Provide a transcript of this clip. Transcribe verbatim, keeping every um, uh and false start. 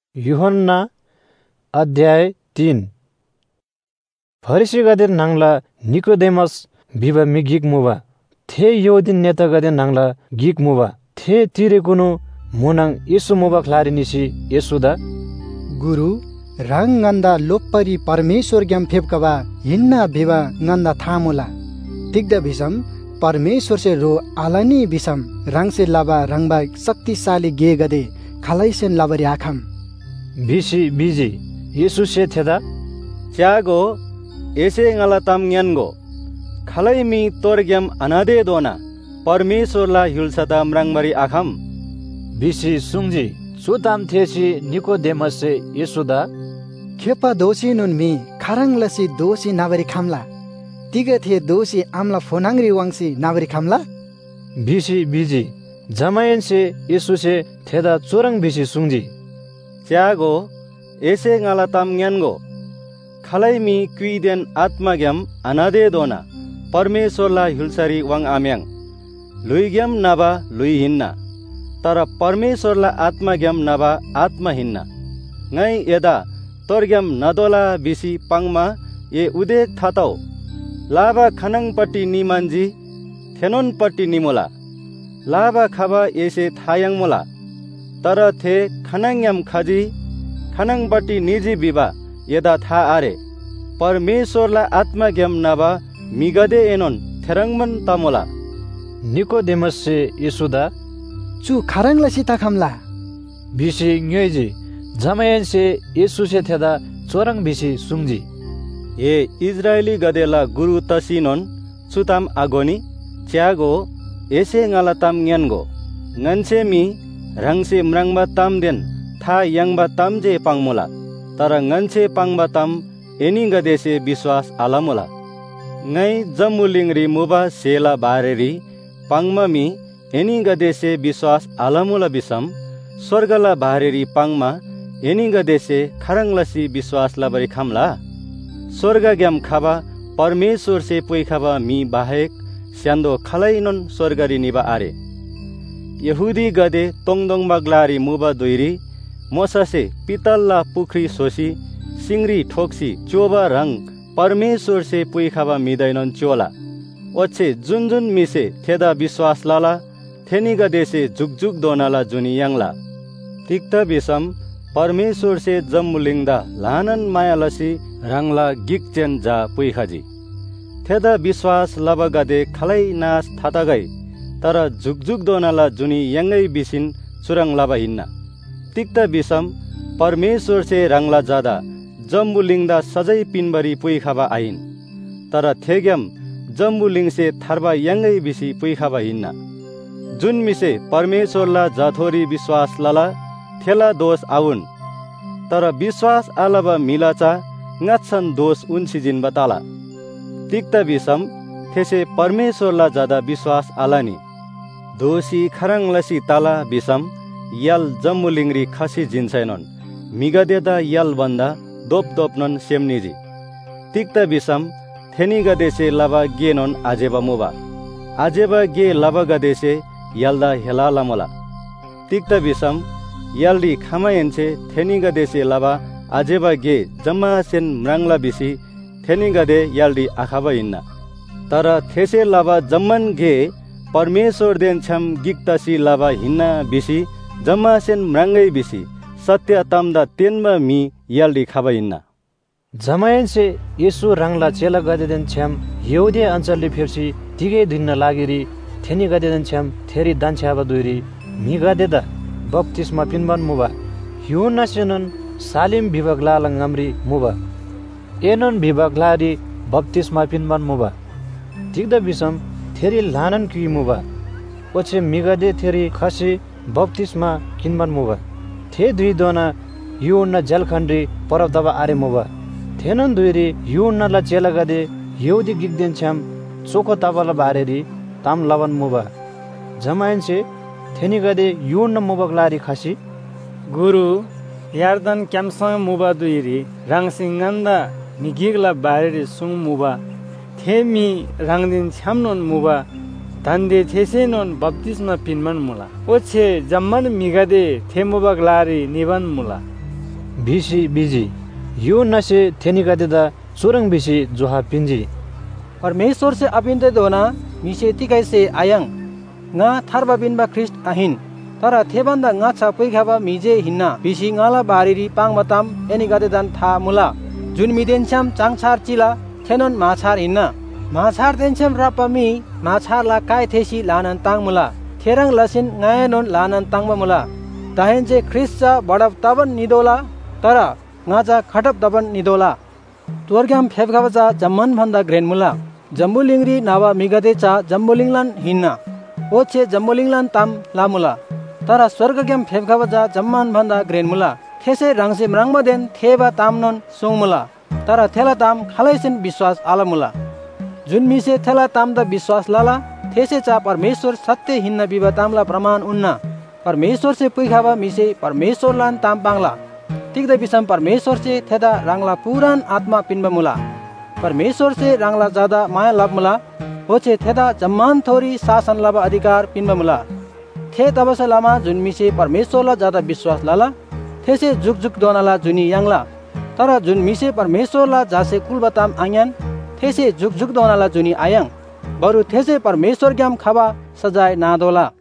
यूहन्ना अध्याय तीन। फरिसीगदे नांगला निकोदेमस बिबा मिगिक मुबा थे यहूदी नेतागदे नांगला गिक मुबा थे तिरेकुनु मुनांग येसु मुबा क्लारिनिसी येसुदा गुरु रंग nganda लोपरी परमेश्वर ग्याम फेपकबा हिन्ना बिबा nganda थामुला तिग्दा बिसम परमेश्वर से रो आलानी बिसम रंग से लाबा रंगबा शक्तिशाली गे गदे खलाइसेन लाबरी आखम बिसी बिजी येसु से थेदा च्यागो एसे ngala tam nyango khalai mi torgyam anade dona परमेश्वरला हिल्सदा म्रांगमरी आखम बिसी सुंगजी सुताम थेसी निकोदेमस से येसुदा खेपा दोषी नुन मी खरंग लसी दोषी नावरी खामला तिगे थे दोषी आमला फोनांगरी वांगसी नावरी खामला बिसी बिजी जमायन से येसु से थेदा चोरंग बिसी सुंगजी च्यागो एसे ngala tam nyango khalai mi kuiden atmagyam anade dona परमेश्वरला हिल्सरी वांग आम्याङ लुइग्याम नभा लुइ हिन्ना तर परमेश्वरला आत्माग्याम नभा आत्मा हिन्ना ngै यदा तोर्ग्याम नदोला बिसी पाङमा ए उदेक थाताउ लाभा खनङपट्टि निमान्जी थेनोनपट्टि निमोला लाभा खाबा एसे थायाङ मोला तर थे खनङयाम खजी खनङपट्टि निजी बिबा यदा था आरे परमेश्वरला आत्माग्याम नभा मिगदे एनोन थेरङमन तमोला निकोदेमस से येसुदा चु खरंग लसी ताखमला बिसी न्यजी जमायन से येसु से थेदा चोरंग बिसी सुंगजी ए इजरायली गदेला गुरु तसिनोन सुताम आगोनी च्यागो एसे ngala tam nyango nganse mi rangse mrangba tam den था यांगबा tam जे पाङमोला तर nganse पाङबा tam एनी गदे से विश्वास आलामोला ngै जमुलिंगरी मुबा सेला बारेरी पाङमा मी एनी गदे से विश्वास आलामोला बिसम स्वर्गला बारेरी पाङमा एनी गदे से खरंगलसी विश्वास लाबरी खामला स्वर्ग ग्याम खाबा परमेश्वर से पुइ खाबा मी बाहेक स्यान्दो खलाइनोन स्वर्गरी निबा आरे यहुदी गदे तोङदोङ बागलारी मुबा दुइरी मोसासे पितल्ला पुखरी सोसी सिंगरी ठोक्सी चोबा रंग परमेश्वर से पुइ खाबा मिदैनोन चोला ओछे जुन जुन मिसे थेदा विश्वास लाला थेनी गदे से जुग जुग दोनाला जुनी यांगला तिक्ता बिसम परमेश्वर से जम्मुलिंगदा लानन मायालसी रंगला गिकचेन जा पुइ खाजी थेदा विश्वास लबा गदे खलै नास थाता गई तर जुग जुग दोनाला जुनी यंगै बिसिन चुरंग लाबा हिन्ना तिक्ता बिसम परमेश्वर से रंगला जादा जम्बुलिंगदा सजै पिनबरी पुइ खाबा आइन तर थेग्याम जम्बुलिंग से थारबा यंगै बिसी पुइ खाबा हिन्ना जुन मिसे परमेश्वरला जाथोरी विश्वास लाला थेला दोष आउन तर विश्वास आलाबा मिलाचा ngatsan दोष उन्सिजिन बताला तिक्ता बिसम थेसे परमेश्वरला जादा विश्वास आलानी दोषी खरंगलसी ताला बिसम याल जम्मुलिंगरी खसी जिन्सैनोन मिगदेदा याल बन्दा दोप दोपनोन सेमनिजी तिक्ता बिसम थेनी गदे से लबा गेनोन आजेबा मुबा आजेबा गे लबा गदे से यालदा हेला लामोला तिक्ता बिसम याल्दी खामायनसे थेनी गदे से लबा आजेबा गे जम्मा सेन म्रांगला बिसी थेनी गदे याल्दी आखाबा हिन्ना तर थेसे लबा जम्मन गे परमेश्वर देन छम गिक्तासी लबा हिन्ना बिसी जम्मा सेन म्रांगै बिसी सत्य तमदा तेनमा मी याल्दी खाबा हिन्ना जमायन से येसु रंगला चेला गदेदेन छ्याम यहुदी अञ्चलले फेर्सी तिगै दिन्न लागेरी थेनी गदेदेन छ्याम थेरी दान्छ्याबा दुइरी मी गदेदा बप्तिस्मा पिनबन मुबा यूहन्ना सेनन सालिम विभाग लाला ngамरी मुबा एनन विभाग लारी बप्तिस्मा पिनबन मुबा तिग्दा बिसम थेरी लानन कि मुबा ओछे मिगदे थेरी खसी बप्तिस्मा किनबन मुबा थे दुई दोना यूहन्ना जलखण्डी परब दबा आरे मुबा थेनन दुइरी यूहन्नाला चेला गदे यहुदी गिग्देन छ्याम चोको तबला बारेरी ताम लवन मुबा जमायन से थेनी गदे यूहन्ना मुबक लारी खसी गुरु यार्दन क्यामसँग मुबा दुइरी राङसिङन्दा मिगिगला बारेरी सुङ मुबा थेमी राङदिन छ्यामनोन मुबा धन्दे थेसेनोन बप्तिस्मा पिनमन मुला ओछे जम्मन मिगदे थे मुबक लारी निबन मुला bisi biji yo nase theni gadeda surang bisi joha pinji परमेश्वर से अपिन्ते दोना मिसे तिकै से आयङ nga tharba binba Christ ahin tara thebanda nga cha poikhaba mije hinna bisi ngala bariri pangmatam eni gadedan tha mula jun midencham changchar chila thenon machar hinna machar dencham rapami machar la kai thesi lanan tangmula therang lasin ngayanon lanan tangba mula dahenje Christ cha badap taban nidola tara nga cha khatap taban nidola tuargam phebkhaba cha jamman bhanda ग्रेन मुला जम्बुलिंगरी नावा मिगदे चा जम्बुलिंगलान हिन्ना ओछे जम्बुलिंगलान ताम लामुला तारा स्वर्गग्याम फेबखाबा जम्मान भन्दा grain मुला थेसे रंगसे म्रांगमदेन थेबा तामनन सोंगमुला तारा थेला ताम खालैसिन विश्वास आलामुला जुन मिसे थेला ताम द विश्वास लाला थेसे चा परमेश्वर सत्य हिन्न बिबा तामला प्रमाण उन्ना परमेश्वर से पुइखाबा मिसे परमेश्वर लान ताम पांगला तिगदा बिसम परमेश्वर से थेदा रंगला पुरान आत्मा पिनबा मुला परमेश्वर से रंगला ज्यादा माया लाभ मुला होचे थेदा जम्मान थोरी शासन लाभा अधिकार पिनबा मुला थे तबस लामा जुन मिसे परमेश्वरला ज्यादा विश्वास लाला थेसे जुग जुग दोनाला जुनी यांगला तर जुन मिसे परमेश्वरला जासे कुलबताम आयान थेसे जुग जुग दोनाला जुनी आयङ बरु थेसे परमेश्वर ग्याम खाबा सजाय नादोला।